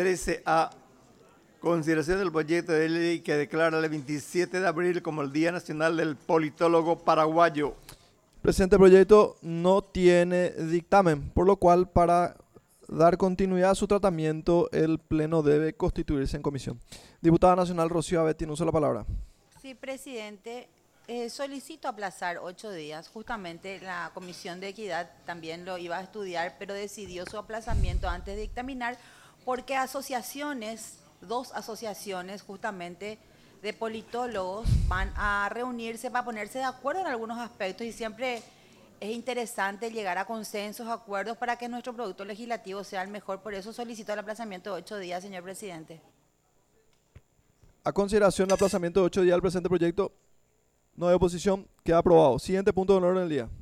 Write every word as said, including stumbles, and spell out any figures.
trece A. Consideración del proyecto de ley que declara el veintisiete de abril como el Día Nacional del Politólogo Paraguayo. Presente proyecto no tiene dictamen, por lo cual para dar continuidad a su tratamiento el Pleno debe constituirse en comisión. Diputada Nacional Rocío Abet tiene uso de la palabra. Sí, presidente. Eh, solicito aplazar ocho días. Justamente la Comisión de Equidad también lo iba a estudiar, pero decidió su aplazamiento antes de dictaminar porque asociaciones, dos asociaciones justamente de politólogos van a reunirse para ponerse de acuerdo en algunos aspectos y siempre es interesante llegar a consensos, acuerdos para que nuestro producto legislativo sea el mejor. Por eso solicito el aplazamiento de ocho días, señor presidente. A consideración del aplazamiento de ocho días del presente proyecto, no hay oposición, queda aprobado. Siguiente punto de orden del día.